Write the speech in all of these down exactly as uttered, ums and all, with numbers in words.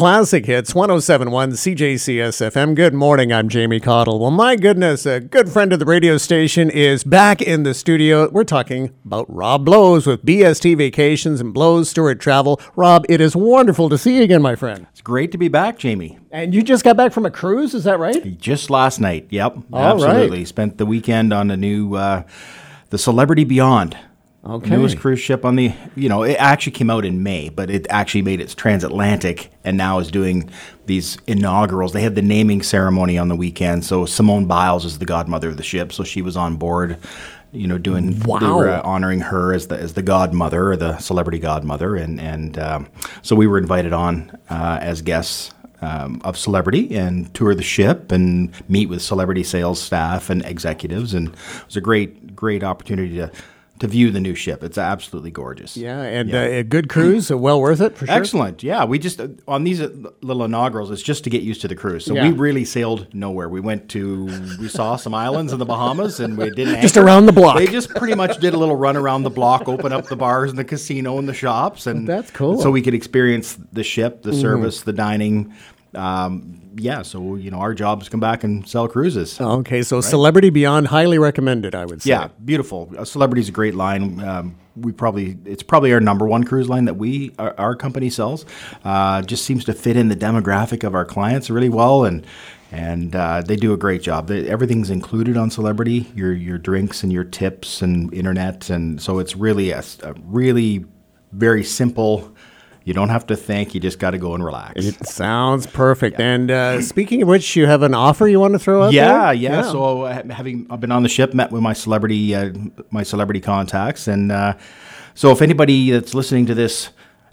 Classic Hits, one oh seven point one C J C S F M. Good morning, I'm Jamie Cottle. Well, my goodness, a good friend of the radio station is back in the studio. We're talking about Rob Blows with B S T Vacations and Blows Stewart Travel. Rob, it is wonderful to see you again, my friend. It's great to be back, Jamie. And you just got back from a cruise, is that right? Just last night, yep. All absolutely. right. Spent the weekend on the new, uh, the Celebrity Beyond. Okay. Newest cruise ship on the, you know, it actually came out in May, but it actually made its transatlantic and now is doing these inaugurals. They had the naming ceremony on the weekend. So Simone Biles is the godmother of the ship. So she was on board, you know, doing, wow. they were uh, honoring her as the as the godmother or the celebrity godmother. And, and um, so we were invited on uh, as guests Um, of Celebrity and tour the ship and meet with celebrity sales staff and executives. And it was a great, great opportunity to to view the new ship. It's absolutely gorgeous. Yeah, and Yeah. Uh, a good cruise, uh, well worth it for sure. Excellent. Yeah, we just, uh, on these uh, little inaugurals, it's just to get used to the cruise. So Yeah. we really sailed nowhere. We went to, we saw some islands in the Bahamas and we didn't Just anchor. around the block. They just pretty much did a little run around the block, open up the bars and the casino and the shops. And That's cool. So we could experience the ship, the service, the dining. Um, yeah, so, you know, our job is to come back and sell cruises. Okay, so Celebrity Beyond, highly recommended, I would say. Yeah, beautiful. Uh, Celebrity's a great line. Um, we probably it's probably our number one cruise line that we our, our company sells. Uh, just seems to fit in the demographic of our clients really well, and and uh, they do a great job. They, everything's included on Celebrity. Your your drinks and your tips and internet, and so it's really a, a really very simple. You don't have to think. You just got to go and relax. It sounds perfect. Yeah. And uh, speaking of which, you have an offer you want to throw out yeah, there? Yeah, yeah. So uh, having I've been on the ship, met with my celebrity uh, my celebrity contacts, and uh, so if anybody that's listening to this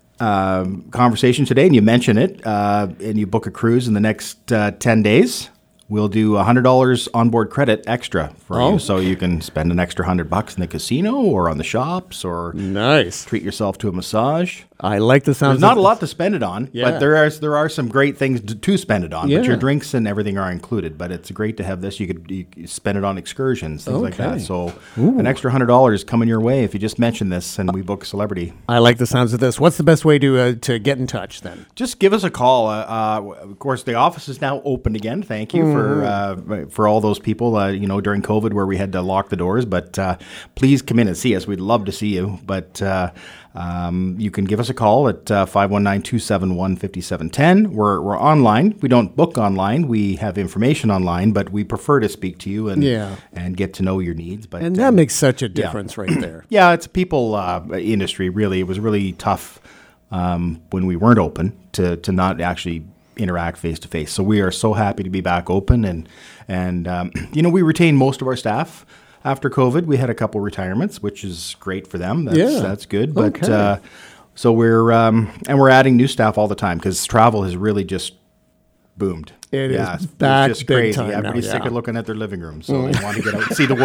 um, conversation today, and you mention it, uh, and you book a cruise in the next uh, ten days. We'll do one hundred dollars onboard credit extra for oh. you, so you can spend an extra one hundred bucks in the casino or on the shops or nice. treat yourself to a massage. I like the sound. There's not a lot to spend it on, yeah. but there are there are some great things to, to spend it on. Yeah. But your drinks and everything are included. But it's great to have this. You could you could spend it on excursions, things okay. like that. So Ooh. an extra one hundred dollars coming your way if you just mention this and we book Celebrity. I like the sounds of this. What's the best way to uh, to get in touch then? Just give us a call. Uh, uh, of course, the office is now open again. Thank you mm. for uh, for all those people, uh, you know, during COVID where we had to lock the doors. But uh, please come in and see us. We'd love to see you. But uh, um, you can give us a call at uh, five one nine, two seven one, five seven one zero. We're, we're online. We don't book online. We have information online, but we prefer to speak to you and yeah. and get to know your needs. But And that um, makes such a difference yeah. right there. Yeah, it's a people uh, industry, really. It was really tough um, when we weren't open to, to not actually interact face to face. So we are so happy to be back open, and and um, you know, we retain most of our staff after COVID. We had a couple retirements, which is great for them. That's, yeah, that's good. But okay. uh, so we're um, and we're adding new staff all the time because travel has really just boomed. It yeah, is it's, back it's just big crazy. time Everybody's now, sick yeah. of looking at their living room, so they want to get out and see the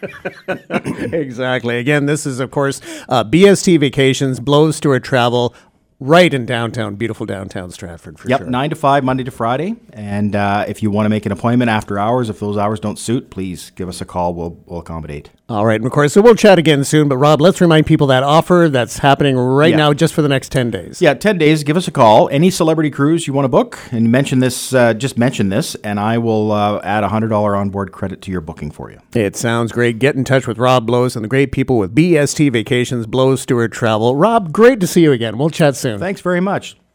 world. Exactly. Again, this is, of course, uh, B S T Vacations, Blows Stewart Travel, right in downtown, beautiful downtown Stratford, for yep, sure. Yep, nine to five, Monday to Friday. And uh, if you want to make an appointment after hours, if those hours don't suit, please give us a call. We'll, we'll accommodate. All right, and of course, so we'll chat again soon. But Rob, let's remind people that offer that's happening right yeah. now just for the next ten days. Yeah, ten days. Give us a call. Any celebrity cruise you want to book, and mention this, uh, just mention this, and I will uh, add a one hundred dollars onboard credit to your booking for you. It sounds great. Get in touch with Rob Blows and the great people with B S T Vacations, Blows Stewart Travel. Rob, great to see you again. We'll chat soon. Thanks very much.